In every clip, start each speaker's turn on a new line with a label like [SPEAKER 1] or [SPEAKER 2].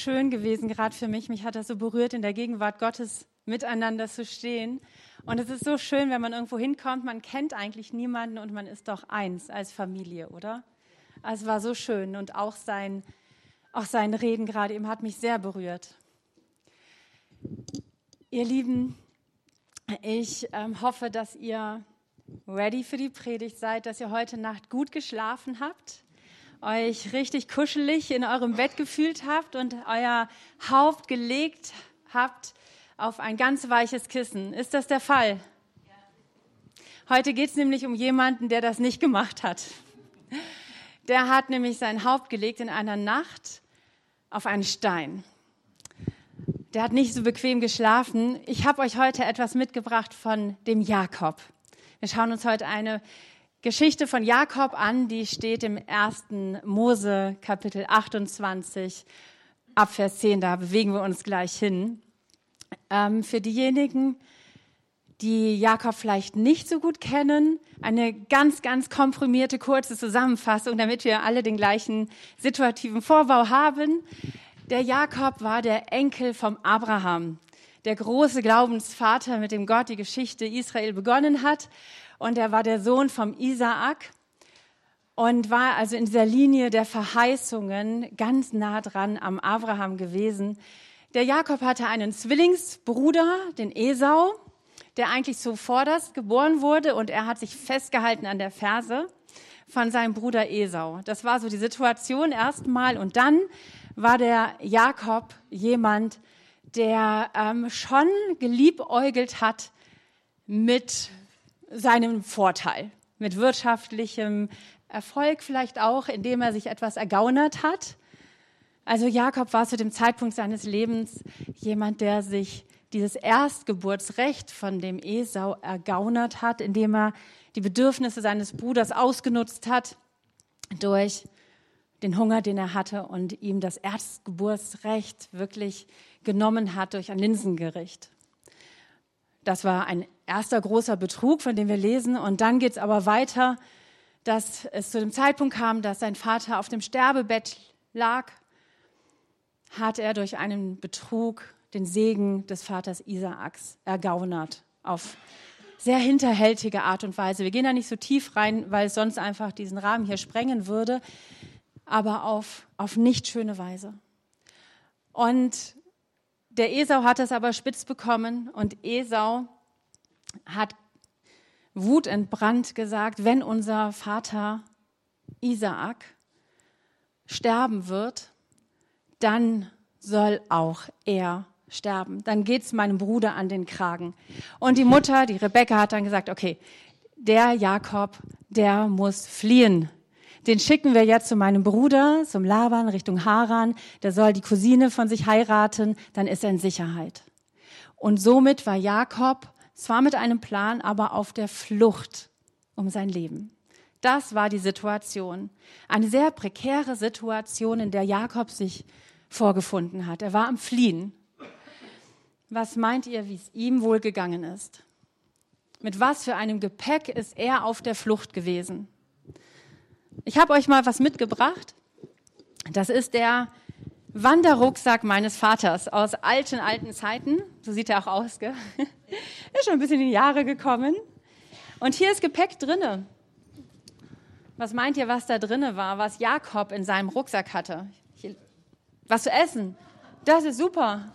[SPEAKER 1] schön gewesen, gerade für mich. Mich hat das so berührt, in der Gegenwart Gottes miteinander zu stehen. Und es ist so schön, wenn man irgendwo hinkommt, man kennt eigentlich niemanden und man ist doch eins als Familie, oder? Also es war so schön und auch sein Reden gerade eben hat mich sehr berührt. Ihr Lieben, ich hoffe, dass ihr ready für die Predigt seid, dass ihr heute Nacht gut geschlafen habt, euch richtig kuschelig in eurem Bett gefühlt habt und euer Haupt gelegt habt auf ein ganz weiches Kissen. Ist das der Fall? Ja. Heute geht es nämlich um jemanden, der das nicht gemacht hat. Der hat nämlich sein Haupt gelegt in einer Nacht auf einen Stein. Der hat nicht so bequem geschlafen. Ich habe euch heute etwas mitgebracht von dem Jakob. Wir schauen uns heute eine Geschichte von Jakob an, die steht im 1. Mose, Kapitel 28, ab Vers 10. Da bewegen wir uns gleich hin. Für diejenigen, die Jakob vielleicht nicht so gut kennen, eine ganz, ganz komprimierte, kurze Zusammenfassung, damit wir alle den gleichen situativen Vorbau haben. Der Jakob war der Enkel vom Abraham, der große Glaubensvater, mit dem Gott die Geschichte Israel begonnen hat. Und er war der Sohn vom Isaak und war also in dieser Linie der Verheißungen ganz nah dran am Abraham gewesen. Der Jakob hatte einen Zwillingsbruder, den Esau, der eigentlich zuvorderst geboren wurde und er hat sich festgehalten an der Ferse von seinem Bruder Esau. Das war so die Situation erstmal und dann war der Jakob jemand, der schon geliebäugelt hat mit seinem Vorteil, mit wirtschaftlichem Erfolg vielleicht auch, indem er sich etwas ergaunert hat. Also Jakob war zu dem Zeitpunkt seines Lebens jemand, der sich dieses Erstgeburtsrecht von dem Esau ergaunert hat, indem er die Bedürfnisse seines Bruders ausgenutzt hat durch den Hunger, den er hatte und ihm das Erstgeburtsrecht wirklich genommen hat durch ein Linsengericht. Das war ein erster großer Betrug, von dem wir lesen. Und dann geht es aber weiter, dass es zu dem Zeitpunkt kam, dass sein Vater auf dem Sterbebett lag, hat er durch einen Betrug den Segen des Vaters Isaaks ergaunert auf sehr hinterhältige Art und Weise. Wir gehen da nicht so tief rein, weil es sonst einfach diesen Rahmen hier sprengen würde, aber auf nicht schöne Weise. Und der Esau hat das aber spitz bekommen und Esau hat wutentbrannt gesagt, wenn unser Vater Isaak sterben wird, dann soll auch er sterben. Dann geht's meinem Bruder an den Kragen. Und die Mutter, die Rebekka, hat dann gesagt, okay, der Jakob, der muss fliehen. Den schicken wir jetzt zu meinem Bruder, zum Laban, Richtung Haran. Der soll die Cousine von sich heiraten, dann ist er in Sicherheit. Und somit war Jakob zwar mit einem Plan, aber auf der Flucht um sein Leben. Das war die Situation. Eine sehr prekäre Situation, in der Jakob sich vorgefunden hat. Er war am Fliehen. Was meint ihr, wie es ihm wohl gegangen ist? Mit was für einem Gepäck ist er auf der Flucht gewesen? Ich habe euch mal was mitgebracht. Das ist der Wanderrucksack meines Vaters aus alten Zeiten. So sieht er auch aus, gell? Ist schon ein bisschen in die Jahre gekommen. Und hier ist Gepäck drinne. Was meint ihr, was da drinne war, was Jakob in seinem Rucksack hatte? Was zu essen. Das ist super.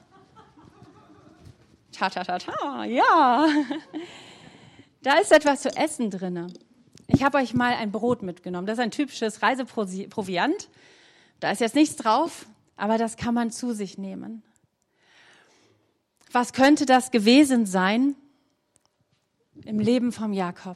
[SPEAKER 1] Ja. Da ist etwas zu essen drinne. Ich habe euch mal ein Brot mitgenommen. Das ist ein typisches Reiseproviant. Da ist jetzt nichts drauf, aber das kann man zu sich nehmen. Was könnte das gewesen sein im Leben vom Jakob?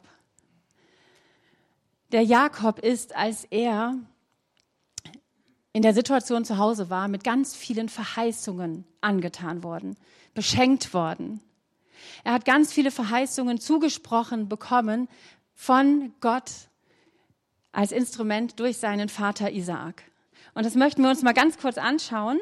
[SPEAKER 1] Der Jakob ist, als er in der Situation zu Hause war, mit ganz vielen Verheißungen angetan worden, beschenkt worden. Er hat ganz viele Verheißungen zugesprochen bekommen von Gott als Instrument durch seinen Vater Isaak. Und das möchten wir uns mal ganz kurz anschauen.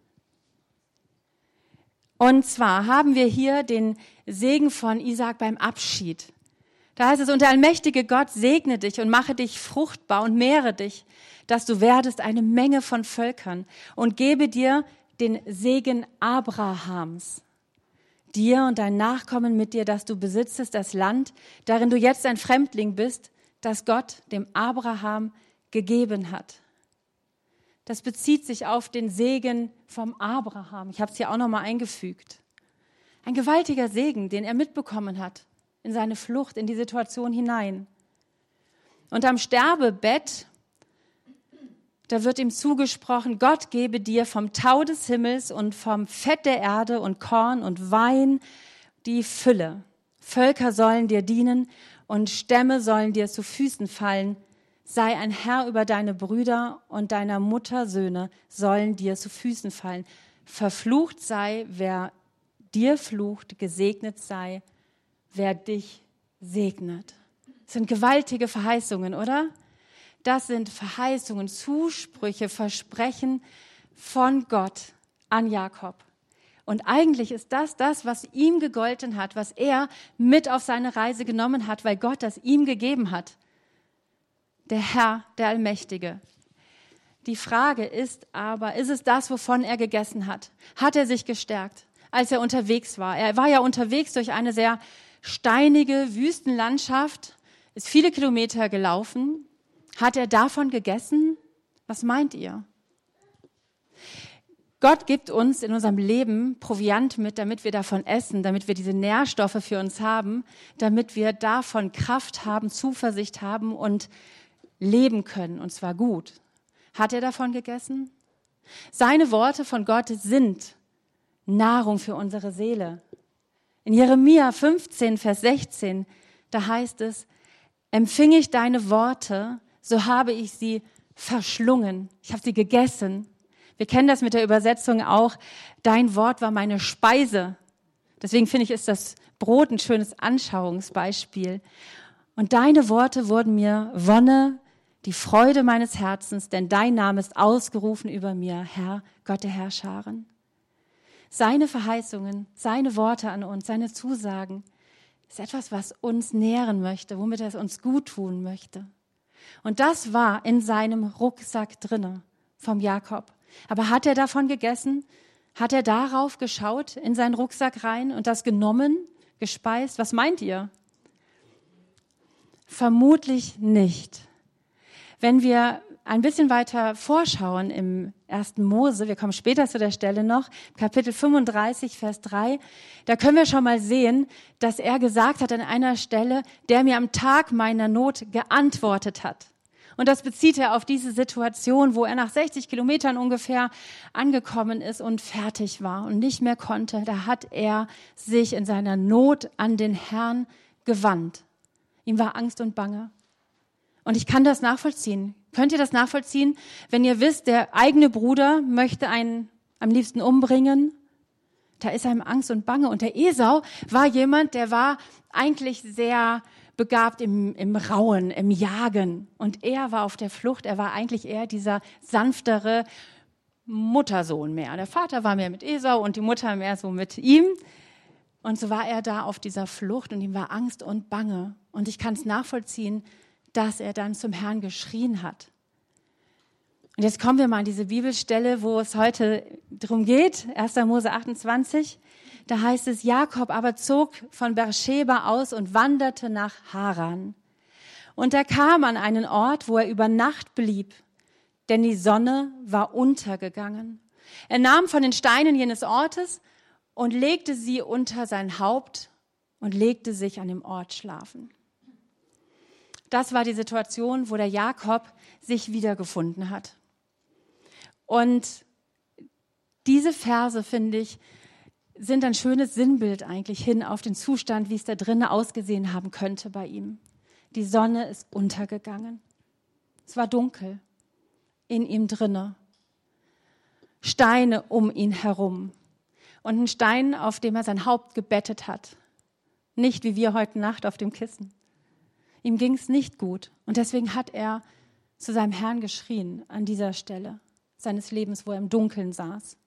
[SPEAKER 1] Und zwar haben wir hier den Segen von Isaak beim Abschied. Da heißt es, und der allmächtige Gott segne dich und mache dich fruchtbar und mehre dich, dass du werdest eine Menge von Völkern und gebe dir den Segen Abrahams, dir und deinen Nachkommen mit dir, dass du besitzest das Land, darin du jetzt ein Fremdling bist, das Gott dem Abraham gegeben hat. Das bezieht sich auf den Segen vom Abraham. Ich habe es hier auch nochmal eingefügt. Ein gewaltiger Segen, den er mitbekommen hat in seine Flucht, in die Situation hinein. Und am Sterbebett, da wird ihm zugesprochen, Gott gebe dir vom Tau des Himmels und vom Fett der Erde und Korn und Wein die Fülle. Völker sollen dir dienen und Stämme sollen dir zu Füßen fallen. Sei ein Herr über deine Brüder und deiner Mutter Söhne sollen dir zu Füßen fallen. Verflucht sei, wer dir flucht, gesegnet sei, wer dich segnet. Das sind gewaltige Verheißungen, oder? Das sind Verheißungen, Zusprüche, Versprechen von Gott an Jakob. Und eigentlich ist das, was ihm gegolten hat, was er mit auf seine Reise genommen hat, weil Gott das ihm gegeben hat. Der Herr, der Allmächtige. Die Frage ist aber, ist es das, wovon er gegessen hat? Hat er sich gestärkt, als er unterwegs war? Er war ja unterwegs durch eine sehr steinige Wüstenlandschaft, ist viele Kilometer gelaufen. Hat er davon gegessen? Was meint ihr? Gott gibt uns in unserem Leben Proviant mit, damit wir davon essen, damit wir diese Nährstoffe für uns haben, damit wir davon Kraft haben, Zuversicht haben und leben können, und zwar gut. Hat er davon gegessen? Seine Worte von Gott sind Nahrung für unsere Seele. In Jeremia 15, Vers 16, da heißt es, empfing ich deine Worte, so habe ich sie verschlungen. Ich habe sie gegessen. Wir kennen das mit der Übersetzung auch, dein Wort war meine Speise. Deswegen finde ich, ist das Brot ein schönes Anschauungsbeispiel. Und deine Worte wurden mir Wonne, die Freude meines Herzens, denn dein Name ist ausgerufen über mir, Herr, Gott der Herrscharen. Seine Verheißungen, seine Worte an uns, seine Zusagen, ist etwas, was uns nähren möchte, womit er es uns gut tun möchte. Und das war in seinem Rucksack drinne vom Jakob. Aber hat er davon gegessen? Hat er darauf geschaut in seinen Rucksack rein und das genommen, gespeist? Was meint ihr? Vermutlich nicht. Wenn wir ein bisschen weiter vorschauen im 1. Mose, wir kommen später zu der Stelle noch, Kapitel 35, Vers 3, da können wir schon mal sehen, dass er gesagt hat an einer Stelle, der mir am Tag meiner Not geantwortet hat. Und das bezieht er auf diese Situation, wo er nach 60 Kilometern ungefähr angekommen ist und fertig war und nicht mehr konnte. Da hat er sich in seiner Not an den Herrn gewandt. Ihm war Angst und Bange. Und ich kann das nachvollziehen. Könnt ihr das nachvollziehen, wenn ihr wisst, der eigene Bruder möchte einen am liebsten umbringen? Da ist einem Angst und Bange. Und der Esau war jemand, der war eigentlich sehr begabt im Rauen, im Jagen. Und er war auf der Flucht. Er war eigentlich eher dieser sanftere Muttersohn mehr. Der Vater war mehr mit Esau und die Mutter mehr so mit ihm. Und so war er da auf dieser Flucht und ihm war Angst und Bange. Und ich kann es nachvollziehen, dass er dann zum Herrn geschrien hat. Und jetzt kommen wir mal an diese Bibelstelle, wo es heute darum geht, 1. Mose 28. Da heißt es, Jakob aber zog von Beersheba aus und wanderte nach Haran. Und er kam an einen Ort, wo er über Nacht blieb, denn die Sonne war untergegangen. Er nahm von den Steinen jenes Ortes und legte sie unter sein Haupt und legte sich an dem Ort schlafen. Das war die Situation, wo der Jakob sich wiedergefunden hat. Und diese Verse, finde ich, sind ein schönes Sinnbild eigentlich hin auf den Zustand, wie es da drinnen ausgesehen haben könnte bei ihm. Die Sonne ist untergegangen. Es war dunkel in ihm drinne. Steine um ihn herum. Und ein Stein, auf dem er sein Haupt gebettet hat. Nicht wie wir heute Nacht auf dem Kissen. Ihm ging es nicht gut und deswegen hat er zu seinem Herrn geschrien an dieser Stelle seines Lebens, wo er im Dunkeln saß.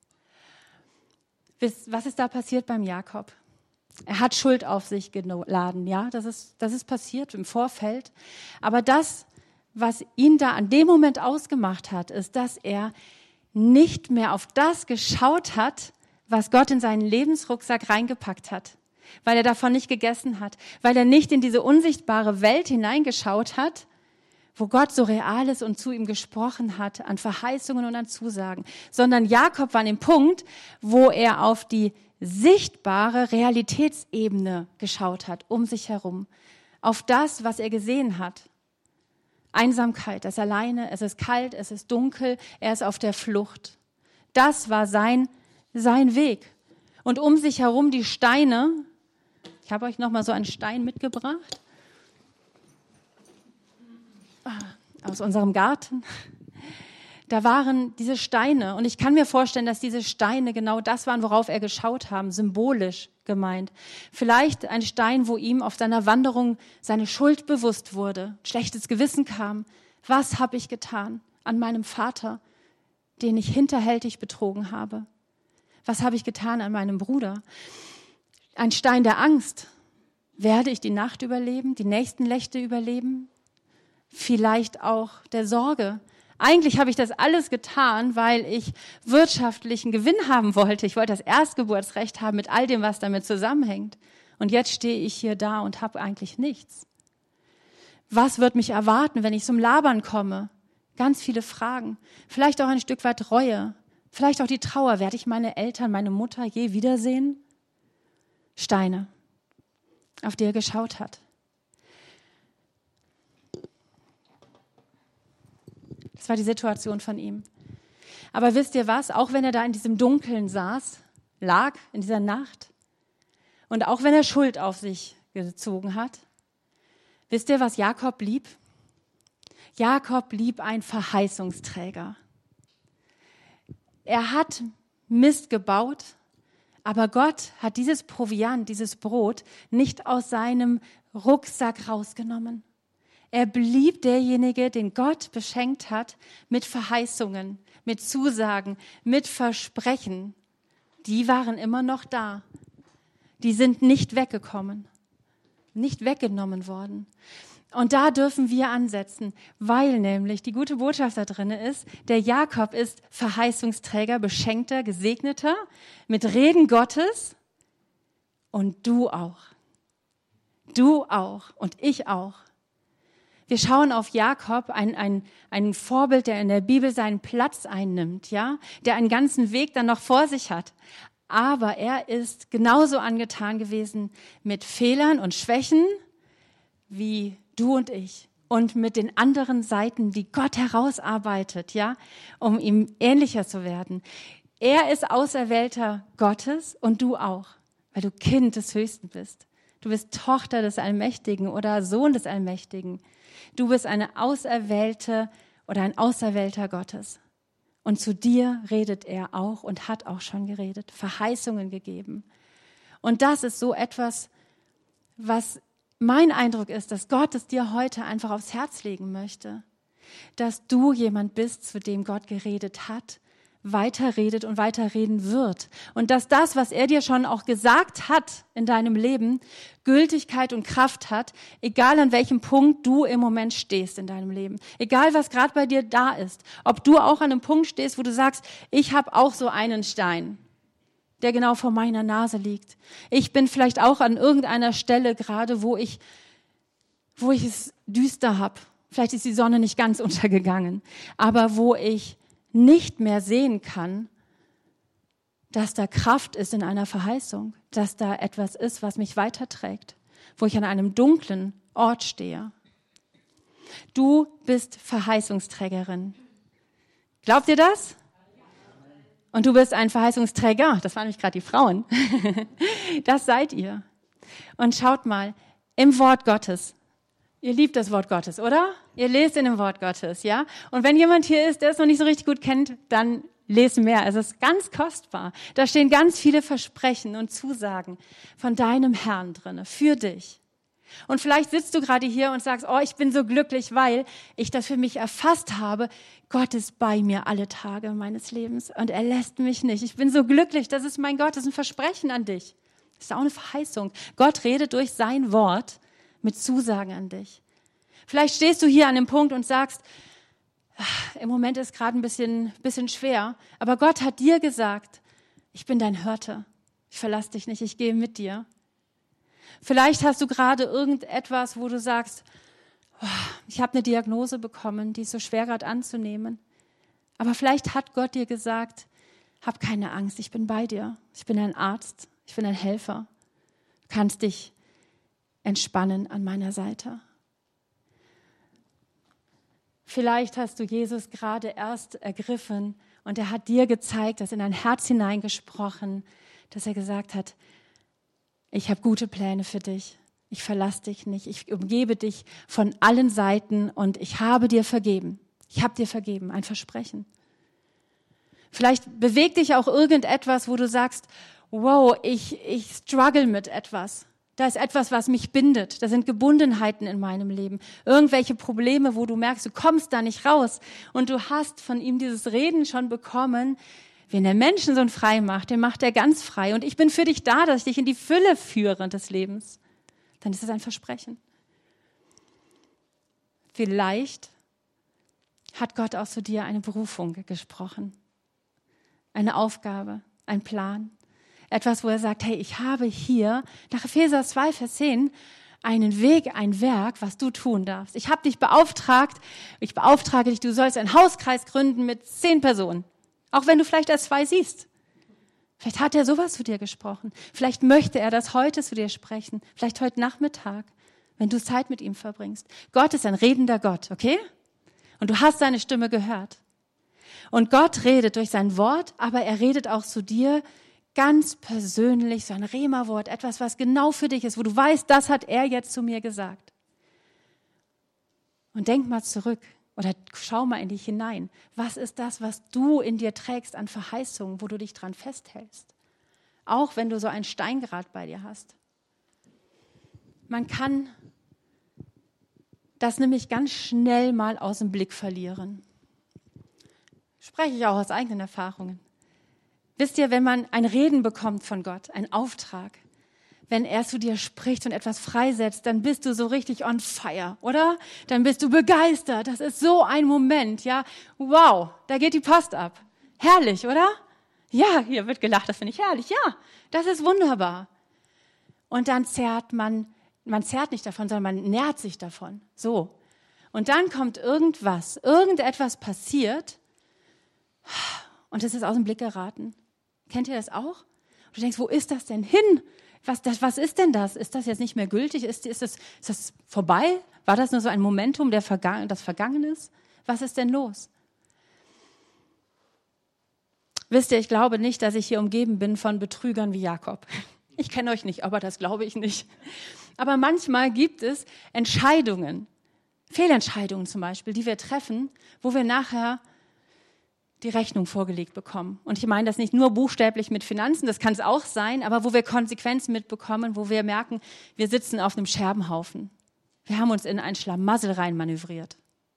[SPEAKER 1] Was ist da passiert beim Jakob? Er hat Schuld auf sich geladen, ja, das ist passiert im Vorfeld. Aber das, was ihn da an dem Moment ausgemacht hat, ist, dass er nicht mehr auf das geschaut hat, was Gott in seinen Lebensrucksack reingepackt hat, weil er davon nicht gegessen hat, weil er nicht in diese unsichtbare Welt hineingeschaut hat, wo Gott so real ist und zu ihm gesprochen hat, an Verheißungen und an Zusagen, sondern Jakob war an dem Punkt, wo er auf die sichtbare Realitätsebene geschaut hat, um sich herum, auf das, was er gesehen hat. Einsamkeit, er ist alleine, es ist kalt, es ist dunkel, er ist auf der Flucht. Das war sein Weg. Und um sich herum die Steine, ich habe euch nochmal so einen Stein mitgebracht, aus unserem Garten. Da waren diese Steine und ich kann mir vorstellen, dass diese Steine genau das waren, worauf er geschaut haben, symbolisch gemeint. Vielleicht ein Stein, wo ihm auf seiner Wanderung seine Schuld bewusst wurde, schlechtes Gewissen kam. Was habe ich getan an meinem Vater, den ich hinterhältig betrogen habe? Was habe ich getan an meinem Bruder? Ein Stein der Angst. Werde ich die Nacht überleben, die nächsten Nächte überleben? Vielleicht auch der Sorge. Eigentlich habe ich das alles getan, weil ich wirtschaftlichen Gewinn haben wollte. Ich wollte das Erstgeburtsrecht haben mit all dem, was damit zusammenhängt. Und jetzt stehe ich hier da und habe eigentlich nichts. Was wird mich erwarten, wenn ich zum Labern komme? Ganz viele Fragen. Vielleicht auch ein Stück weit Reue. Vielleicht auch die Trauer. Werde ich meine Eltern, meine Mutter je wiedersehen? Steine, auf die er geschaut hat. Das war die Situation von ihm. Aber wisst ihr was? Auch wenn er da in diesem Dunkeln lag in dieser Nacht und auch wenn er Schuld auf sich gezogen hat, wisst ihr, was Jakob blieb? Jakob blieb ein Verheißungsträger. Er hat Mist gebaut, aber Gott hat dieses Proviant, dieses Brot nicht aus seinem Rucksack rausgenommen. Er blieb derjenige, den Gott beschenkt hat mit Verheißungen, mit Zusagen, mit Versprechen. Die waren immer noch da. Die sind nicht weggekommen, nicht weggenommen worden. Und da dürfen wir ansetzen, weil nämlich die gute Botschaft da drin ist, der Jakob ist Verheißungsträger, Beschenkter, Gesegneter mit Reden Gottes und du auch. Du auch und ich auch. Wir schauen auf Jakob, ein Vorbild, der in der Bibel seinen Platz einnimmt, ja, der einen ganzen Weg dann noch vor sich hat. Aber er ist genauso angetan gewesen mit Fehlern und Schwächen wie du und ich und mit den anderen Seiten, die Gott herausarbeitet, ja, um ihm ähnlicher zu werden. Er ist Auserwählter Gottes und du auch, weil du Kind des Höchsten bist. Du bist Tochter des Allmächtigen oder Sohn des Allmächtigen. Du bist eine Auserwählte oder ein Auserwählter Gottes. Und zu dir redet er auch und hat auch schon geredet, Verheißungen gegeben. Und das ist so etwas, was mein Eindruck ist, dass Gott es dir heute einfach aufs Herz legen möchte. Dass du jemand bist, zu dem Gott geredet hat, weiterredet und weiterreden wird. Und dass das, was er dir schon auch gesagt hat in deinem Leben, Gültigkeit und Kraft hat, egal an welchem Punkt du im Moment stehst in deinem Leben. Egal, was gerade bei dir da ist. Ob du auch an einem Punkt stehst, wo du sagst, ich habe auch so einen Stein, der genau vor meiner Nase liegt. Ich bin vielleicht auch an irgendeiner Stelle gerade, wo ich es düster habe. Vielleicht ist die Sonne nicht ganz untergegangen, aber wo ich nicht mehr sehen kann, dass da Kraft ist in einer Verheißung, dass da etwas ist, was mich weiterträgt, wo ich an einem dunklen Ort stehe. Du bist Verheißungsträgerin. Glaubt ihr das? Und du bist ein Verheißungsträger. Das waren nämlich gerade die Frauen. Das seid ihr. Und schaut mal, im Wort Gottes. Ihr liebt das Wort Gottes, oder? Ihr lest in dem Wort Gottes, ja? Und wenn jemand hier ist, der es noch nicht so richtig gut kennt, dann lest mehr. Es ist ganz kostbar. Da stehen ganz viele Versprechen und Zusagen von deinem Herrn drinne, für dich. Und vielleicht sitzt du gerade hier und sagst, oh, ich bin so glücklich, weil ich das für mich erfasst habe. Gott ist bei mir alle Tage meines Lebens und er lässt mich nicht. Ich bin so glücklich, das ist mein Gott, das ist ein Versprechen an dich. Das ist auch eine Verheißung. Gott redet durch sein Wort mit Zusagen an dich. Vielleicht stehst du hier an dem Punkt und sagst, im Moment ist gerade ein bisschen schwer, aber Gott hat dir gesagt, ich bin dein Hirte, ich verlasse dich nicht, ich gehe mit dir. Vielleicht hast du gerade irgendetwas, wo du sagst, ich habe eine Diagnose bekommen, die ist so schwer gerade anzunehmen. Aber vielleicht hat Gott dir gesagt, hab keine Angst, ich bin bei dir. Ich bin ein Arzt, ich bin ein Helfer. Du kannst dich entspannen an meiner Seite. Vielleicht hast du Jesus gerade erst ergriffen und er hat dir gezeigt, dass in dein Herz hineingesprochen, dass er gesagt hat, ich habe gute Pläne für dich. Ich verlasse dich nicht. Ich umgebe dich von allen Seiten und ich habe dir vergeben. Ich habe dir vergeben, ein Versprechen. Vielleicht bewegt dich auch irgendetwas, wo du sagst, wow, ich struggle mit etwas. Da ist etwas, was mich bindet. Da sind Gebundenheiten in meinem Leben. Irgendwelche Probleme, wo du merkst, du kommst da nicht raus. Und du hast von ihm dieses Reden schon bekommen. Wenn der Menschen so frei macht, den macht er ganz frei. Und ich bin für dich da, dass ich dich in die Fülle führe des Lebens. Dann ist es ein Versprechen. Vielleicht hat Gott auch zu dir eine Berufung gesprochen. Eine Aufgabe, ein Plan. Etwas, wo er sagt, hey, ich habe hier, nach Epheser 2, Vers 10, einen Weg, ein Werk, was du tun darfst. Ich habe dich beauftragt, ich beauftrage dich, du sollst einen Hauskreis gründen mit 10 Personen. Auch wenn du vielleicht erst 2 siehst. Vielleicht hat er sowas zu dir gesprochen. Vielleicht möchte er das heute zu dir sprechen. Vielleicht heute Nachmittag, wenn du Zeit mit ihm verbringst. Gott ist ein redender Gott, okay? Und du hast seine Stimme gehört. Und Gott redet durch sein Wort, aber er redet auch zu dir ganz persönlich, so ein Rema-Wort, etwas, was genau für dich ist, wo du weißt, das hat er jetzt zu mir gesagt. Und denk mal zurück oder schau mal in dich hinein. Was ist das, was du in dir trägst an Verheißungen, wo du dich dran festhältst? Auch wenn du so ein Steingrad bei dir hast. Man kann das nämlich ganz schnell mal aus dem Blick verlieren. Spreche ich auch aus eigenen Erfahrungen. Wisst ihr, wenn man ein Reden bekommt von Gott, einen Auftrag, wenn er zu dir spricht und etwas freisetzt, dann bist du so richtig on fire, oder? Dann bist du begeistert. Das ist so ein Moment, ja. Wow, da geht die Post ab. Herrlich, oder? Ja, hier wird gelacht, das finde ich herrlich. Ja, das ist wunderbar. Und dann zerrt man zerrt nicht davon, sondern man nährt sich davon. So. Und dann kommt irgendetwas passiert und es ist aus dem Blick geraten. Kennt ihr das auch? Und du denkst, wo ist das denn hin? Was ist denn das? Ist das jetzt nicht mehr gültig? Ist das vorbei? War das nur so ein Momentum, das vergangen ist? Was ist denn los? Wisst ihr, ich glaube nicht, dass ich hier umgeben bin von Betrügern wie Jakob. Ich kenne euch nicht, aber das glaube ich nicht. Aber manchmal gibt es Entscheidungen, Fehlentscheidungen zum Beispiel, die wir treffen, wo wir nachher die Rechnung vorgelegt bekommen. Und ich meine das nicht nur buchstäblich mit Finanzen, das kann es auch sein, aber wo wir Konsequenzen mitbekommen, wo wir merken, wir sitzen auf einem Scherbenhaufen. Wir haben uns in ein Schlamassel rein manövriert.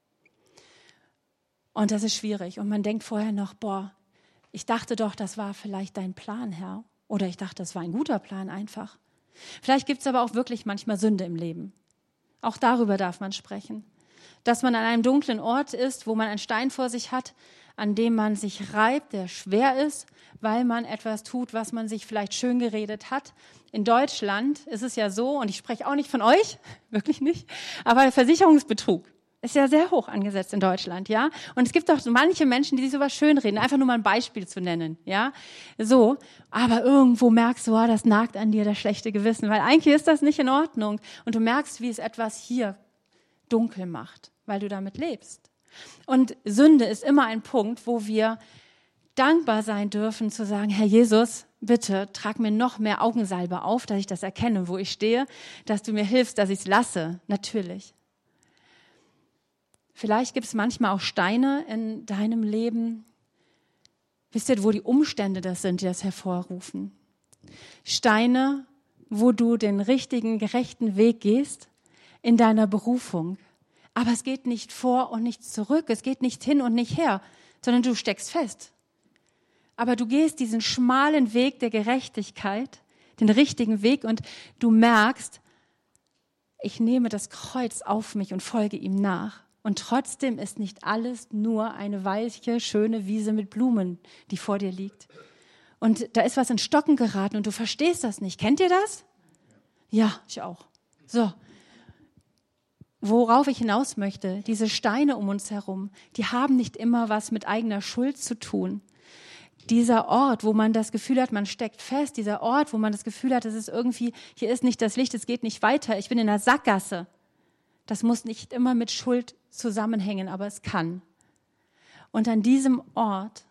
[SPEAKER 1] Und das ist schwierig. Und man denkt vorher noch, ich dachte doch, das war vielleicht dein Plan, Herr. Oder ich dachte, das war ein guter Plan einfach. Vielleicht gibt es aber auch wirklich manchmal Sünde im Leben. Auch darüber darf man sprechen. Dass man an einem dunklen Ort ist, wo man einen Stein vor sich hat, an dem man sich reibt, der schwer ist, weil man etwas tut, was man sich vielleicht schön geredet hat. In Deutschland ist es ja so, und ich spreche auch nicht von euch, wirklich nicht, aber Versicherungsbetrug ist ja sehr hoch angesetzt in Deutschland, ja. Und es gibt auch manche Menschen, die sich sowas schönreden, einfach nur mal ein Beispiel zu nennen, ja. So, aber irgendwo merkst du, das nagt an dir das schlechte Gewissen, weil eigentlich ist das nicht in Ordnung. Und du merkst, wie es etwas hier dunkel macht, weil du damit lebst. Und Sünde ist immer ein Punkt, wo wir dankbar sein dürfen, zu sagen, Herr Jesus, bitte trag mir noch mehr Augensalbe auf, dass ich das erkenne, wo ich stehe, dass du mir hilfst, dass ich es lasse, natürlich. Vielleicht gibt es manchmal auch Steine in deinem Leben. Wisst ihr, wo die Umstände das sind, die das hervorrufen? Steine, wo du den richtigen, gerechten Weg gehst in deiner Berufung. Aber es geht nicht vor und nicht zurück, es geht nicht hin und nicht her, sondern du steckst fest. Aber du gehst diesen schmalen Weg der Gerechtigkeit, den richtigen Weg, und du merkst, ich nehme das Kreuz auf mich und folge ihm nach. Und trotzdem ist nicht alles nur eine weiche, schöne Wiese mit Blumen, die vor dir liegt. Und da ist was in Stocken geraten und du verstehst das nicht. Kennt ihr das? Ja, ich auch. So. Worauf ich hinaus möchte, diese Steine um uns herum, die haben nicht immer was mit eigener Schuld zu tun. Dieser Ort, wo man das Gefühl hat, man steckt fest, dieser Ort, wo man das Gefühl hat, es ist irgendwie, hier ist nicht das Licht, es geht nicht weiter, ich bin in einer Sackgasse. Das muss nicht immer mit Schuld zusammenhängen, aber es kann. Und an diesem Ort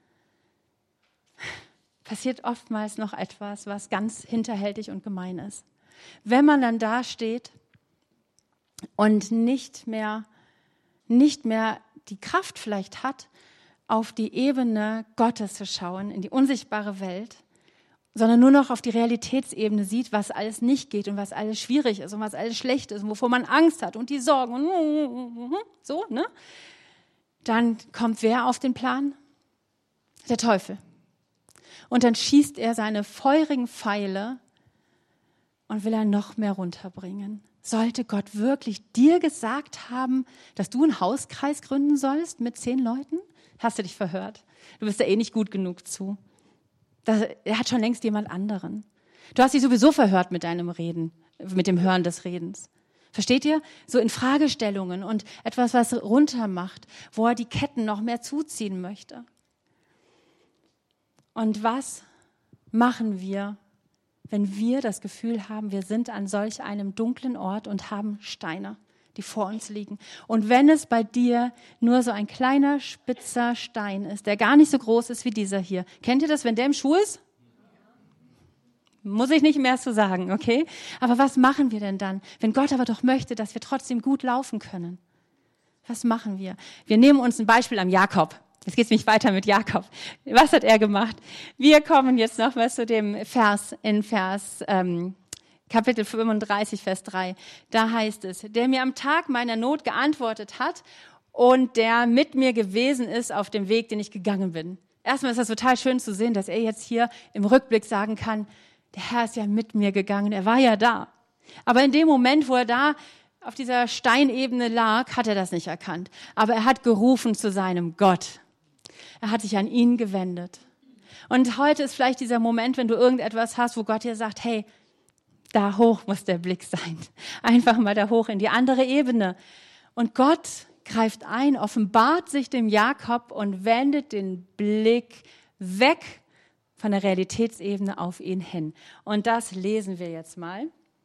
[SPEAKER 1] passiert oftmals noch etwas, was ganz hinterhältig und gemein ist. Wenn man dann da steht und nicht mehr die Kraft vielleicht hat, auf die Ebene Gottes zu schauen, in die unsichtbare Welt, sondern nur noch auf die Realitätsebene sieht, was alles nicht geht und was alles schwierig ist und was alles schlecht ist und wovor man Angst hat und die Sorgen und so, ne? Dann kommt wer auf den Plan? Der Teufel. Und dann schießt er seine feurigen Pfeile und will er noch mehr runterbringen. Sollte Gott wirklich dir gesagt haben, dass du einen Hauskreis gründen sollst mit 10 Leuten? Hast du dich verhört? Du bist da eh nicht gut genug zu. Er hat schon längst jemand anderen. Du hast dich sowieso verhört mit deinem Reden, mit dem Hören des Redens. Versteht ihr? So in Fragestellungen und etwas, was runter macht, wo er die Ketten noch mehr zuziehen möchte. Und was machen wir, wenn wir das Gefühl haben, wir sind an solch einem dunklen Ort und haben Steine, die vor uns liegen? Und wenn es bei dir nur so ein kleiner, spitzer Stein ist, der gar nicht so groß ist wie dieser hier. Kennt ihr das, wenn der im Schuh ist? Muss ich nicht mehr zu sagen, okay? Aber was machen wir denn dann, wenn Gott aber doch möchte, dass wir trotzdem gut laufen können? Was machen wir? Wir nehmen uns ein Beispiel am Jakob. Jetzt geht es nicht weiter mit Jakob. Was hat er gemacht? Wir kommen jetzt noch mal zu dem Vers in Kapitel 35, Vers 3. Da heißt es, der mir am Tag meiner Not geantwortet hat und der mit mir gewesen ist auf dem Weg, den ich gegangen bin. Erstmal ist das total schön zu sehen, dass er jetzt hier im Rückblick sagen kann, der Herr ist ja mit mir gegangen, er war ja da. Aber in dem Moment, wo er da auf dieser Steinebene lag, hat er das nicht erkannt. Aber er hat gerufen zu seinem Gott. Er hat sich an ihn gewendet. Und heute ist vielleicht dieser Moment, wenn du irgendetwas hast, wo Gott dir sagt, hey, da hoch muss der Blick sein. Einfach mal da hoch in die andere Ebene. Und Gott greift ein, offenbart sich dem Jakob und wendet den Blick weg von der Realitätsebene auf ihn hin. Und das lesen wir jetzt mal.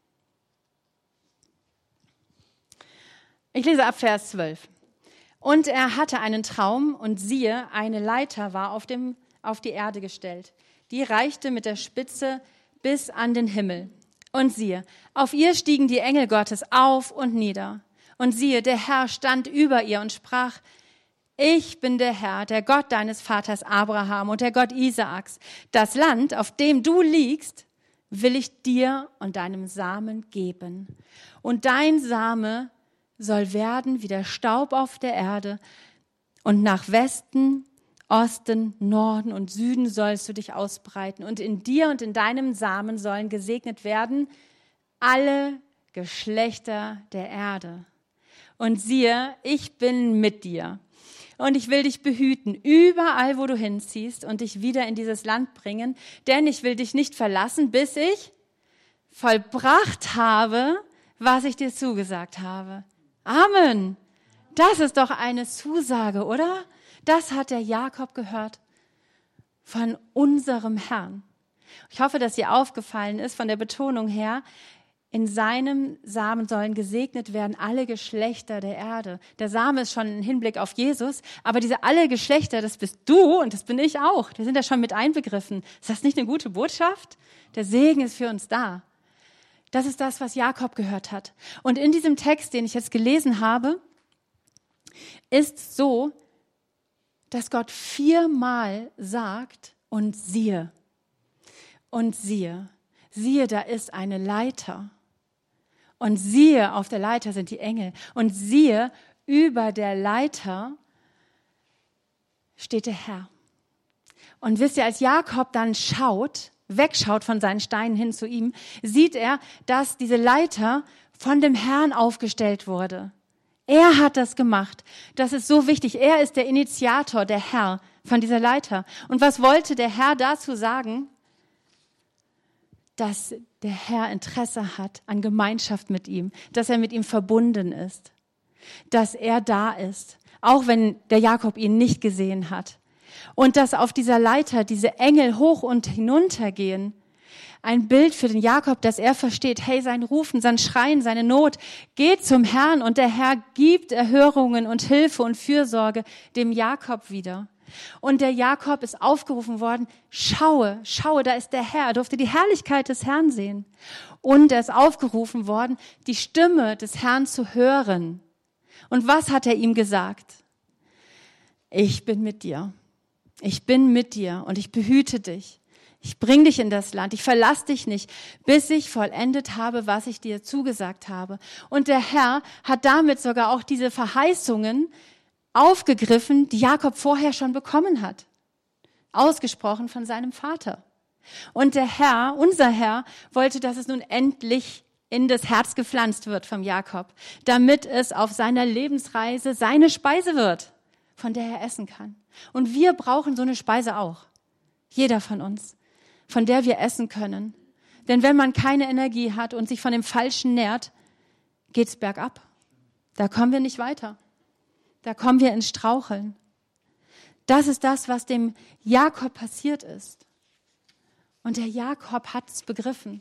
[SPEAKER 1] Ich lese ab Vers 12. Und er hatte einen Traum und siehe, eine Leiter war auf die Erde gestellt. Die reichte mit der Spitze bis an den Himmel. Und siehe, auf ihr stiegen die Engel Gottes auf und nieder. Und siehe, der Herr stand über ihr und sprach, ich bin der Herr, der Gott deines Vaters Abraham und der Gott Isaaks. Das Land, auf dem du liegst, will ich dir und deinem Samen geben. Und dein Same soll werden wie der Staub auf der Erde. Und nach Westen, Osten, Norden und Süden sollst du dich ausbreiten. Und in dir und in deinem Samen sollen gesegnet werden alle Geschlechter der Erde. Und siehe, ich bin mit dir. Und ich will dich behüten, überall, wo du hinziehst und dich wieder in dieses Land bringen. Denn ich will dich nicht verlassen, bis ich vollbracht habe, was ich dir zugesagt habe. Amen. Das ist doch eine Zusage, oder? Das hat der Jakob gehört von unserem Herrn. Ich hoffe, dass dir aufgefallen ist von der Betonung her, in seinem Samen sollen gesegnet werden alle Geschlechter der Erde. Der Same ist schon ein Hinblick auf Jesus, aber diese alle Geschlechter, das bist du und das bin ich auch. Wir sind da schon mit einbegriffen. Ist das nicht eine gute Botschaft? Der Segen ist für uns da. Das ist das, was Jakob gehört hat. Und in diesem Text, den ich jetzt gelesen habe, ist so, dass Gott 4-mal sagt, und siehe, siehe, da ist eine Leiter. Und siehe, auf der Leiter sind die Engel. Und siehe, über der Leiter steht der Herr. Und wisst ihr, als Jakob dann wegschaut von seinen Steinen hin zu ihm, sieht er, dass diese Leiter von dem Herrn aufgestellt wurde. Er hat das gemacht. Das ist so wichtig. Er ist der Initiator, der Herr von dieser Leiter. Und was wollte der Herr dazu sagen? Dass der Herr Interesse hat an Gemeinschaft mit ihm, dass er mit ihm verbunden ist, dass er da ist, auch wenn der Jakob ihn nicht gesehen hat. Und dass auf dieser Leiter diese Engel hoch und hinunter gehen. Ein Bild für den Jakob, dass er versteht, hey, sein Rufen, sein Schreien, seine Not geht zum Herrn und der Herr gibt Erhörungen und Hilfe und Fürsorge dem Jakob wieder. Und der Jakob ist aufgerufen worden, schaue, da ist der Herr. Er durfte die Herrlichkeit des Herrn sehen. Und er ist aufgerufen worden, die Stimme des Herrn zu hören. Und was hat er ihm gesagt? Ich bin mit dir. Ich bin mit dir und ich behüte dich. Ich bring dich in das Land. Ich verlasse dich nicht, bis ich vollendet habe, was ich dir zugesagt habe. Und der Herr hat damit sogar auch diese Verheißungen aufgegriffen, die Jakob vorher schon bekommen hat. Ausgesprochen von seinem Vater. Und der Herr, unser Herr, wollte, dass es nun endlich in das Herz gepflanzt wird vom Jakob, damit es auf seiner Lebensreise seine Speise wird, von der er essen kann. Und wir brauchen so eine Speise auch. Jeder von uns, von der wir essen können. Denn wenn man keine Energie hat und sich von dem Falschen nährt, geht's bergab. Da kommen wir nicht weiter. Da kommen wir ins Straucheln. Das ist das, was dem Jakob passiert ist. Und der Jakob hat es begriffen.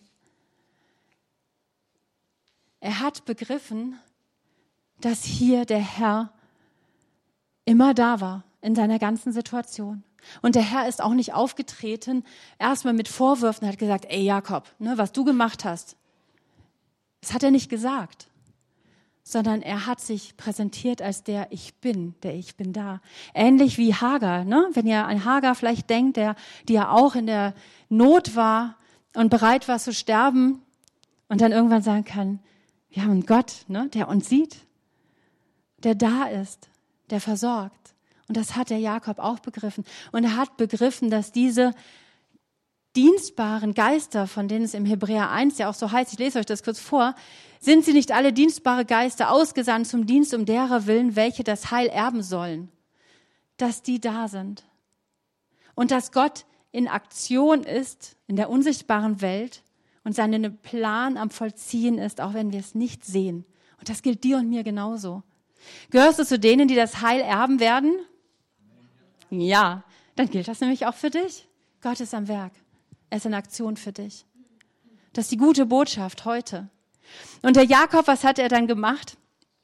[SPEAKER 1] Er hat begriffen, dass hier der Herr immer da war in seiner ganzen Situation. Und der Herr ist auch nicht aufgetreten, erstmal mit Vorwürfen, hat gesagt, ey Jakob, ne, was du gemacht hast. Das hat er nicht gesagt, sondern er hat sich präsentiert als der Ich bin da. Ähnlich wie Hagar, ne? Wenn ihr an Hagar vielleicht denkt, die ja auch in der Not war und bereit war zu sterben und dann irgendwann sagen kann, wir haben einen Gott, ne, der uns sieht, der da ist, der versorgt. Und das hat der Jakob auch begriffen. Und er hat begriffen, dass diese dienstbaren Geister, von denen es im Hebräer 1 ja auch so heißt, ich lese euch das kurz vor, sind sie nicht alle dienstbare Geister ausgesandt zum Dienst um derer willen, welche das Heil erben sollen? Dass die da sind. Und dass Gott in Aktion ist in der unsichtbaren Welt und seinen Plan am Vollziehen ist, auch wenn wir es nicht sehen. Und das gilt dir und mir genauso. Gehörst du zu denen, die das Heil erben werden? Ja, dann gilt das nämlich auch für dich. Gott ist am Werk. Er ist in Aktion für dich. Das ist die gute Botschaft heute. Und der Jakob, was hat er dann gemacht?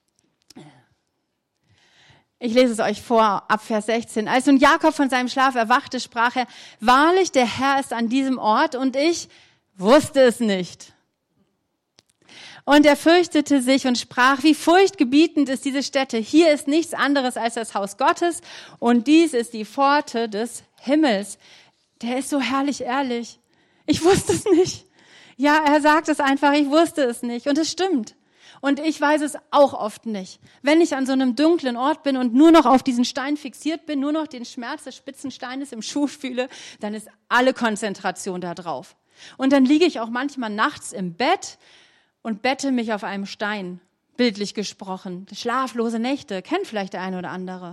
[SPEAKER 1] Ich lese es euch vor, ab Vers 16. Als nun Jakob von seinem Schlaf erwachte, sprach er, wahrlich, der Herr ist an diesem Ort und ich wusste es nicht. Und er fürchtete sich und sprach, wie furchtgebietend ist diese Stätte. Hier ist nichts anderes als das Haus Gottes und dies ist die Pforte des Himmels. Der ist so herrlich ehrlich. Ich wusste es nicht. Ja, er sagt es einfach, ich wusste es nicht. Und es stimmt. Und ich weiß es auch oft nicht. Wenn ich an so einem dunklen Ort bin und nur noch auf diesen Stein fixiert bin, nur noch den Schmerz des spitzen Steines im Schuh fühle, dann ist alle Konzentration da drauf. Und dann liege ich auch manchmal nachts im Bett und bette mich auf einem Stein, bildlich gesprochen. Schlaflose Nächte, kennt vielleicht der eine oder andere.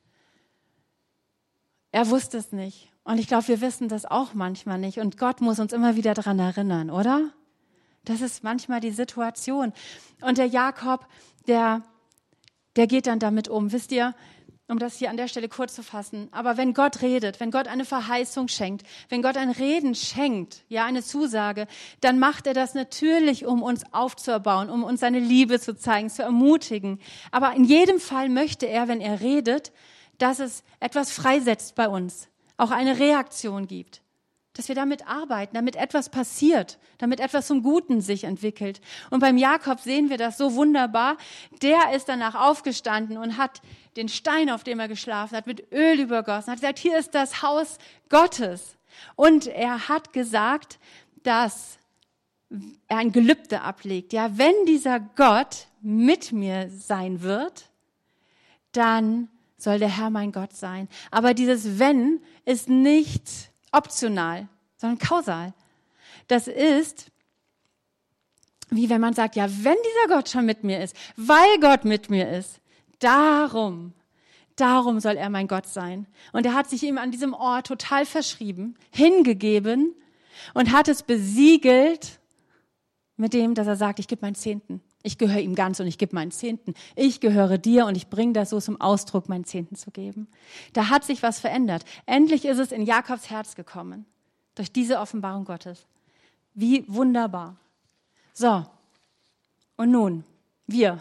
[SPEAKER 1] Er wusste es nicht. Und ich glaube, wir wissen das auch manchmal nicht. Und Gott muss uns immer wieder daran erinnern, oder? Das ist manchmal die Situation. Und der Jakob, der geht dann damit um. Wisst ihr, um das hier an der Stelle kurz zu fassen. Aber wenn Gott redet, wenn Gott eine Verheißung schenkt, wenn Gott ein Reden schenkt, ja, eine Zusage, dann macht er das natürlich, um uns aufzubauen, um uns seine Liebe zu zeigen, zu ermutigen. Aber in jedem Fall möchte er, wenn er redet, dass es etwas freisetzt bei uns, auch eine Reaktion gibt. Dass wir damit arbeiten, damit etwas passiert, damit etwas zum Guten sich entwickelt. Und beim Jakob sehen wir das so wunderbar. Der ist danach aufgestanden und hat den Stein, auf dem er geschlafen hat, mit Öl übergossen, hat gesagt, hier ist das Haus Gottes. Und er hat gesagt, dass er ein Gelübde ablegt. Ja, wenn dieser Gott mit mir sein wird, dann soll der Herr mein Gott sein. Aber dieses Wenn ist nicht optional, sondern kausal. Das ist, wie wenn man sagt, ja, wenn dieser Gott schon mit mir ist, weil Gott mit mir ist, darum soll er mein Gott sein. Und er hat sich ihm an diesem Ort total verschrieben, hingegeben und hat es besiegelt mit dem, dass er sagt, ich gebe meinen Zehnten. Ich gehöre ihm ganz und ich gebe meinen Zehnten. Ich gehöre dir und ich bringe das so zum Ausdruck, meinen Zehnten zu geben. Da hat sich was verändert. Endlich ist es in Jakobs Herz gekommen, durch diese Offenbarung Gottes. Wie wunderbar. So, und nun, wir.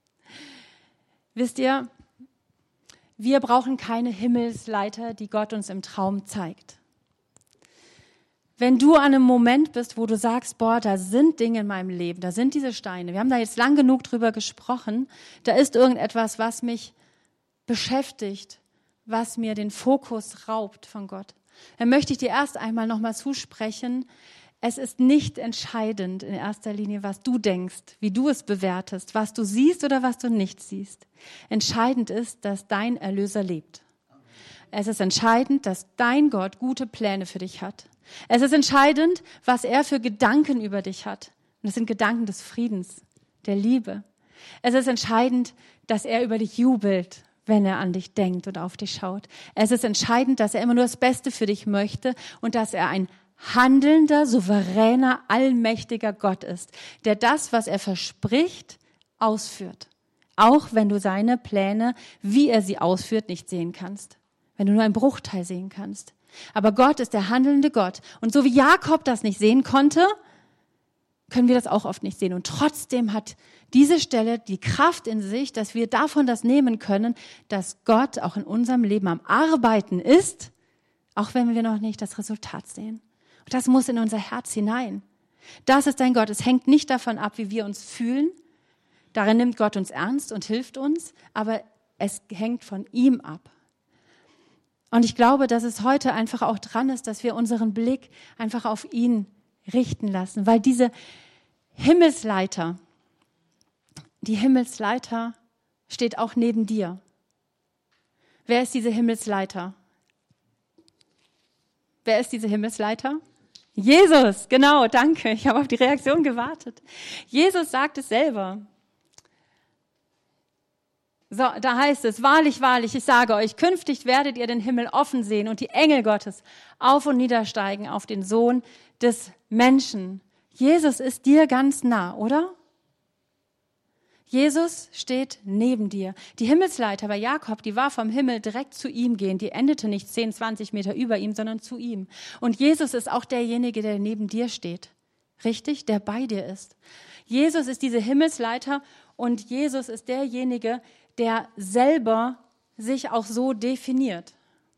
[SPEAKER 1] Wisst ihr, wir brauchen keine Himmelsleiter, die Gott uns im Traum zeigt. Wenn du an einem Moment bist, wo du sagst, boah, da sind Dinge in meinem Leben, da sind diese Steine, wir haben da jetzt lang genug drüber gesprochen, da ist irgendetwas, was mich beschäftigt, was mir den Fokus raubt von Gott, dann möchte ich dir erst einmal nochmal zusprechen, es ist nicht entscheidend in erster Linie, was du denkst, wie du es bewertest, was du siehst oder was du nicht siehst. Entscheidend ist, dass dein Erlöser lebt. Es ist entscheidend, dass dein Gott gute Pläne für dich hat. Es ist entscheidend, was er für Gedanken über dich hat. Und das sind Gedanken des Friedens, der Liebe. Es ist entscheidend, dass er über dich jubelt, wenn er an dich denkt und auf dich schaut. Es ist entscheidend, dass er immer nur das Beste für dich möchte und dass er ein handelnder, souveräner, allmächtiger Gott ist, der das, was er verspricht, ausführt. Auch wenn du seine Pläne, wie er sie ausführt, nicht sehen kannst. Wenn du nur einen Bruchteil sehen kannst. Aber Gott ist der handelnde Gott. Und so wie Jakob das nicht sehen konnte, können wir das auch oft nicht sehen. Und trotzdem hat diese Stelle die Kraft in sich, dass wir davon das nehmen können, dass Gott auch in unserem Leben am Arbeiten ist, auch wenn wir noch nicht das Resultat sehen. Und das muss in unser Herz hinein. Das ist dein Gott. Es hängt nicht davon ab, wie wir uns fühlen. Darin nimmt Gott uns ernst und hilft uns, aber es hängt von ihm ab. Und ich glaube, dass es heute einfach auch dran ist, dass wir unseren Blick einfach auf ihn richten lassen, weil diese Himmelsleiter, die Himmelsleiter steht auch neben dir. Wer ist diese Himmelsleiter? Wer ist diese Himmelsleiter? Jesus, genau, danke. Ich habe auf die Reaktion gewartet. Jesus sagt es selber. So, da heißt es, wahrlich, wahrlich, ich sage euch, künftig werdet ihr den Himmel offen sehen und die Engel Gottes auf und niedersteigen auf den Sohn des Menschen. Jesus ist dir ganz nah, oder? Jesus steht neben dir. Die Himmelsleiter bei Jakob, die war vom Himmel direkt zu ihm gehen. Die endete nicht 10, 20 Meter über ihm, sondern zu ihm. Und Jesus ist auch derjenige, der neben dir steht. Richtig? Der bei dir ist. Jesus ist diese Himmelsleiter und Jesus ist derjenige, der selber sich auch so definiert.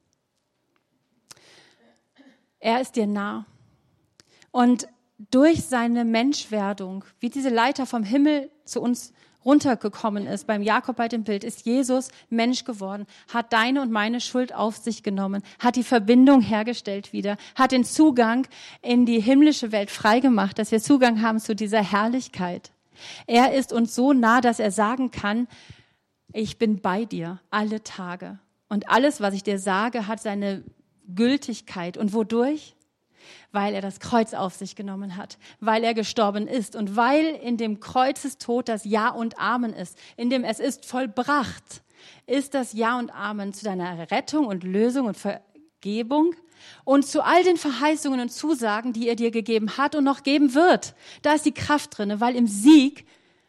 [SPEAKER 1] Er ist dir nah. Und durch seine Menschwerdung, wie diese Leiter vom Himmel zu uns runtergekommen ist, beim Jakob bei dem Bild, ist Jesus Mensch geworden, hat deine und meine Schuld auf sich genommen, hat die Verbindung hergestellt wieder, hat den Zugang in die himmlische Welt freigemacht, dass wir Zugang haben zu dieser Herrlichkeit. Er ist uns so nah, dass er sagen kann, ich bin bei dir alle Tage. Und alles, was ich dir sage, hat seine Gültigkeit. Und wodurch? Weil er das Kreuz auf sich genommen hat, weil er gestorben ist und weil in dem Kreuzestod das Ja und Amen ist, in dem es ist vollbracht, ist das Ja und Amen zu deiner Rettung und Lösung und Vergebung und zu all den Verheißungen und Zusagen, die er dir gegeben hat und noch geben wird. Da ist die Kraft drin, weil im Sieg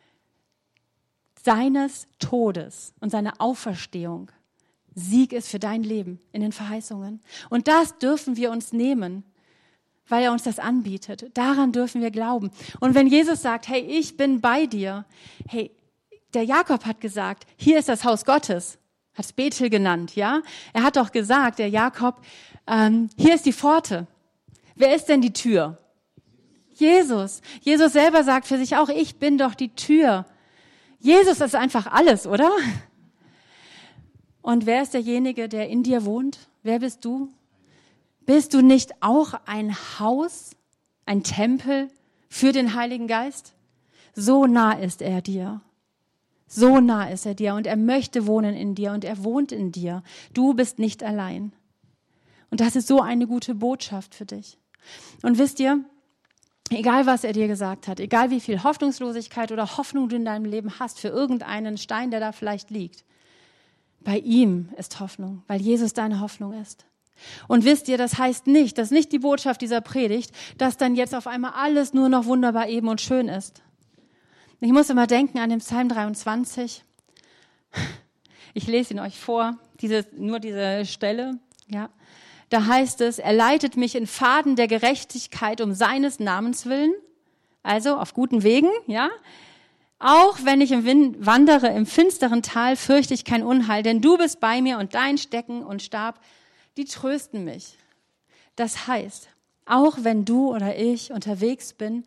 [SPEAKER 1] seines Todes und seiner Auferstehung Sieg ist für dein Leben in den Verheißungen. Und das dürfen wir uns nehmen, weil er uns das anbietet. Daran dürfen wir glauben. Und wenn Jesus sagt, hey, ich bin bei dir, hey, der Jakob hat gesagt, hier ist das Haus Gottes, hat es Bethel genannt, ja? Er hat doch gesagt, der Jakob, hier ist die Pforte. Wer ist denn die Tür? Jesus. Jesus selber sagt für sich auch, ich bin doch die Tür. Jesus ist einfach alles, oder? Und wer ist derjenige, der in dir wohnt? Wer bist du? Bist du nicht auch ein Haus, ein Tempel für den Heiligen Geist? So nah ist er dir. So nah ist er dir und er möchte wohnen in dir und er wohnt in dir. Du bist nicht allein. Und das ist so eine gute Botschaft für dich. Und wisst ihr, Egal, was er dir gesagt hat, egal wie viel Hoffnungslosigkeit oder Hoffnung du in deinem Leben hast für irgendeinen Stein, der da vielleicht liegt. Bei ihm ist Hoffnung, weil Jesus deine Hoffnung ist. Und wisst ihr, das heißt nicht, das ist nicht die Botschaft dieser Predigt, dass dann jetzt auf einmal alles nur noch wunderbar eben und schön ist. Ich muss immer denken an den Psalm 23. Ich lese ihn euch vor, nur diese Stelle, ja. Da heißt es, er leitet mich in Pfaden der Gerechtigkeit um seines Namens willen, also auf guten Wegen, ja. Auch wenn ich wandere im finsteren Tal, fürchte ich kein Unheil, denn du bist bei mir und dein Stecken und Stab, die trösten mich. Das heißt, auch wenn du oder ich unterwegs bin,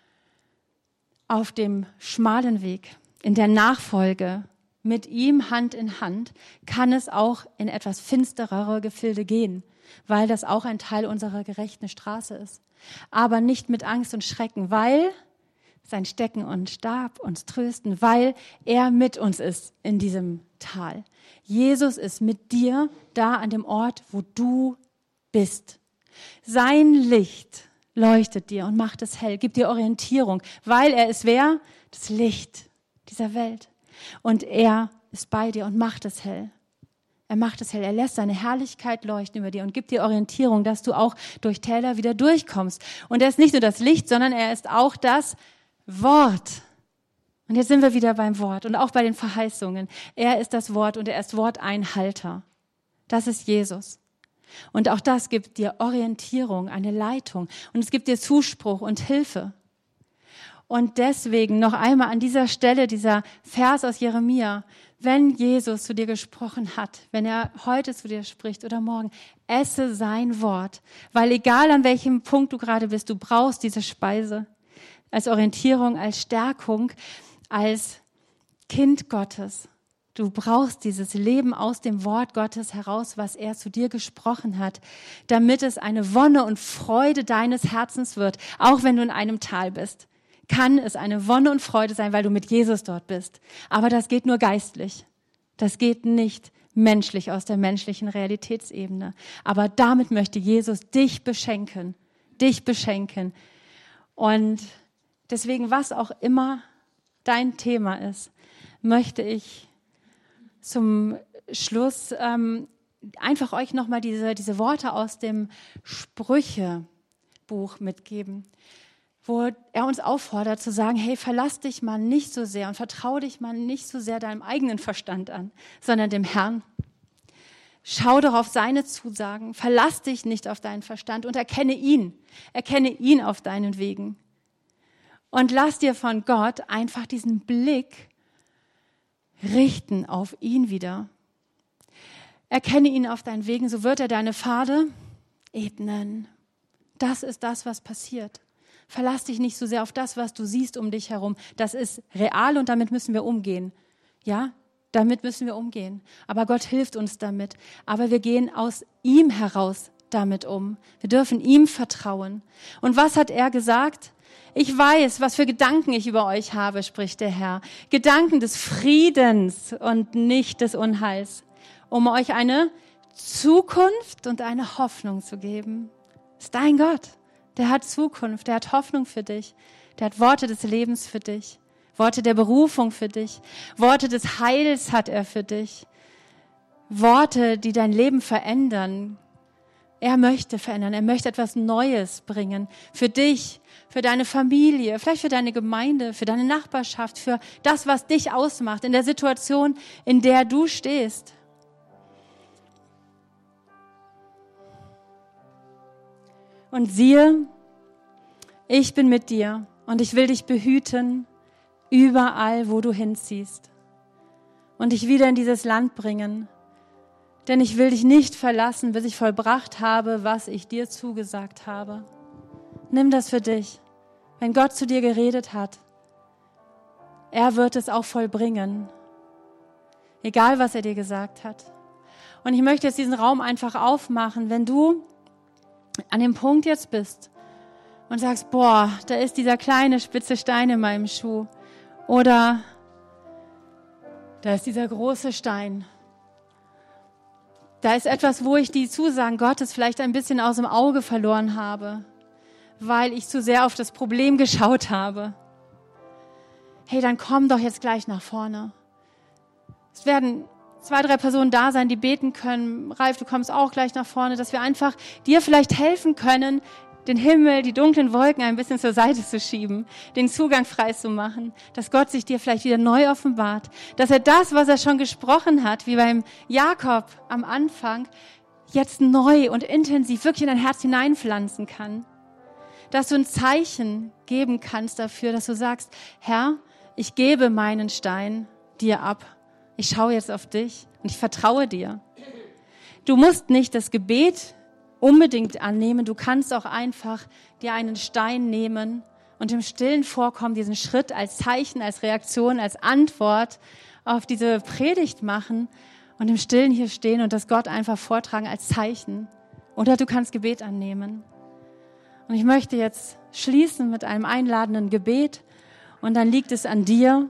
[SPEAKER 1] auf dem schmalen Weg, in der Nachfolge, mit ihm Hand in Hand, kann es auch in etwas finsterere Gefilde gehen, weil das auch ein Teil unserer gerechten Straße ist. Aber nicht mit Angst und Schrecken, weil sein Stecken und Stab uns trösten, weil er mit uns ist in diesem Tal. Jesus ist mit dir da an dem Ort, wo du bist. Sein Licht leuchtet dir und macht es hell, gibt dir Orientierung, weil er ist wer? Das Licht dieser Welt. Und er ist bei dir und macht es hell. Er macht es hell. Er lässt seine Herrlichkeit leuchten über dir und gibt dir Orientierung, dass du auch durch Täler wieder durchkommst. Und er ist nicht nur das Licht, sondern er ist auch das Wort. Und jetzt sind wir wieder beim Wort und auch bei den Verheißungen. Er ist das Wort und er ist Worteinhalter. Das ist Jesus. Und auch das gibt dir Orientierung, eine Leitung. Und es gibt dir Zuspruch und Hilfe. Und deswegen noch einmal an dieser Stelle dieser Vers aus Jeremia. Wenn Jesus zu dir gesprochen hat, wenn er heute zu dir spricht oder morgen, esse sein Wort. Weil egal an welchem Punkt du gerade bist, du brauchst diese Speise als Orientierung, als Stärkung, als Kind Gottes. Du brauchst dieses Leben aus dem Wort Gottes heraus, was er zu dir gesprochen hat, damit es eine Wonne und Freude deines Herzens wird, auch wenn du in einem Tal bist. Kann es eine Wonne und Freude sein, weil du mit Jesus dort bist. Aber das geht nur geistlich. Das geht nicht menschlich aus der menschlichen Realitätsebene. Aber damit möchte Jesus dich beschenken. Dich beschenken. Und deswegen, was auch immer dein Thema ist, möchte ich zum Schluss einfach euch nochmal diese Worte aus dem Sprüchebuch mitgeben, wo er uns auffordert zu sagen, hey, verlass dich mal nicht so sehr und vertraue dich mal nicht so sehr deinem eigenen Verstand an, sondern dem Herrn. Schau doch auf seine Zusagen, verlass dich nicht auf deinen Verstand und erkenne ihn auf deinen Wegen. Und lass dir von Gott einfach diesen Blick richten auf ihn wieder. Erkenne ihn auf deinen Wegen, so wird er deine Pfade ebnen. Das ist das, was passiert. Verlass dich nicht so sehr auf das, was du siehst um dich herum. Das ist real und damit müssen wir umgehen. Ja, damit müssen wir umgehen. Aber Gott hilft uns damit. Aber wir gehen aus ihm heraus damit um. Wir dürfen ihm vertrauen. Und was hat er gesagt? Ich weiß, was für Gedanken ich über euch habe, spricht der Herr. Gedanken des Friedens und nicht des Unheils, um euch eine Zukunft und eine Hoffnung zu geben. Das ist dein Gott. Der hat Zukunft, der hat Hoffnung für dich. Der hat Worte des Lebens für dich. Worte der Berufung für dich. Worte des Heils hat er für dich. Worte, die dein Leben verändern. Er möchte verändern, er möchte etwas Neues bringen. Für dich, für deine Familie, vielleicht für deine Gemeinde, für deine Nachbarschaft, für das, was dich ausmacht, in der Situation, in der du stehst. Und siehe, ich bin mit dir und ich will dich behüten, überall, wo du hinziehst. Und dich wieder in dieses Land bringen. Denn ich will dich nicht verlassen, bis ich vollbracht habe, was ich dir zugesagt habe. Nimm das für dich. Wenn Gott zu dir geredet hat, er wird es auch vollbringen. Egal, was er dir gesagt hat. Und ich möchte jetzt diesen Raum einfach aufmachen, wenn du an dem Punkt jetzt bist und sagst, boah, da ist dieser kleine spitze Stein in meinem Schuh. Oder da ist dieser große Stein. Da ist etwas, wo ich die Zusagen Gottes vielleicht ein bisschen aus dem Auge verloren habe, weil ich zu sehr auf das Problem geschaut habe. Hey, dann komm doch jetzt gleich nach vorne. Es werden 2, 3 Personen da sein, die beten können. Ralf, du kommst auch gleich nach vorne, dass wir einfach dir vielleicht helfen können, den Himmel, die dunklen Wolken ein bisschen zur Seite zu schieben, den Zugang frei zu machen, dass Gott sich dir vielleicht wieder neu offenbart, dass er das, was er schon gesprochen hat, wie beim Jakob am Anfang, jetzt neu und intensiv wirklich in dein Herz hineinpflanzen kann. Dass du ein Zeichen geben kannst dafür, dass du sagst, Herr, ich gebe meinen Stein dir ab. Ich schaue jetzt auf dich und ich vertraue dir. Du musst nicht das Gebet unbedingt annehmen. Du kannst auch einfach dir einen Stein nehmen und im stillen Vorkommen diesen Schritt als Zeichen, als Reaktion, als Antwort auf diese Predigt machen und im Stillen hier stehen und das Gott einfach vortragen als Zeichen. Oder du kannst Gebet annehmen. Und ich möchte jetzt schließen mit einem einladenden Gebet und dann liegt es an dir,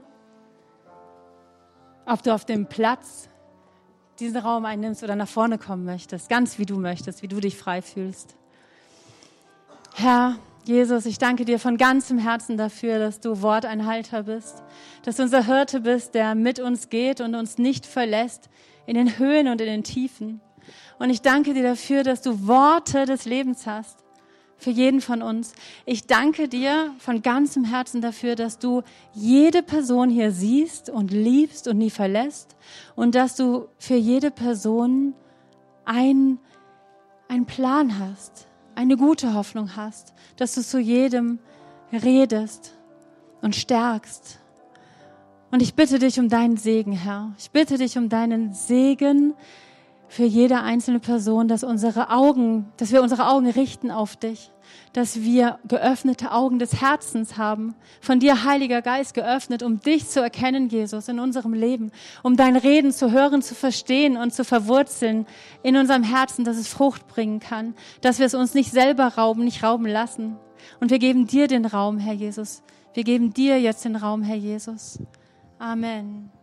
[SPEAKER 1] ob du auf dem Platz diesen Raum einnimmst oder nach vorne kommen möchtest, ganz wie du möchtest, wie du dich frei fühlst. Herr Jesus, ich danke dir von ganzem Herzen dafür, dass du Worteinhalter bist, dass du unser Hirte bist, der mit uns geht und uns nicht verlässt in den Höhen und in den Tiefen. Und ich danke dir dafür, dass du Worte des Lebens hast für jeden von uns. Ich danke dir von ganzem Herzen dafür, dass du jede Person hier siehst und liebst und nie verlässt und dass du für jede Person einen Plan hast, eine gute Hoffnung hast, dass du zu jedem redest und stärkst. Und ich bitte dich um deinen Segen, Herr. Ich bitte dich um deinen Segen für jede einzelne Person, dass wir unsere Augen richten auf dich, dass wir geöffnete Augen des Herzens haben, von dir, Heiliger Geist, geöffnet, um dich zu erkennen, Jesus, in unserem Leben, um dein Reden zu hören, zu verstehen und zu verwurzeln in unserem Herzen, dass es Frucht bringen kann, dass wir es uns nicht selber rauben, nicht rauben lassen. Und wir geben dir den Raum, Herr Jesus. Wir geben dir jetzt den Raum, Herr Jesus. Amen.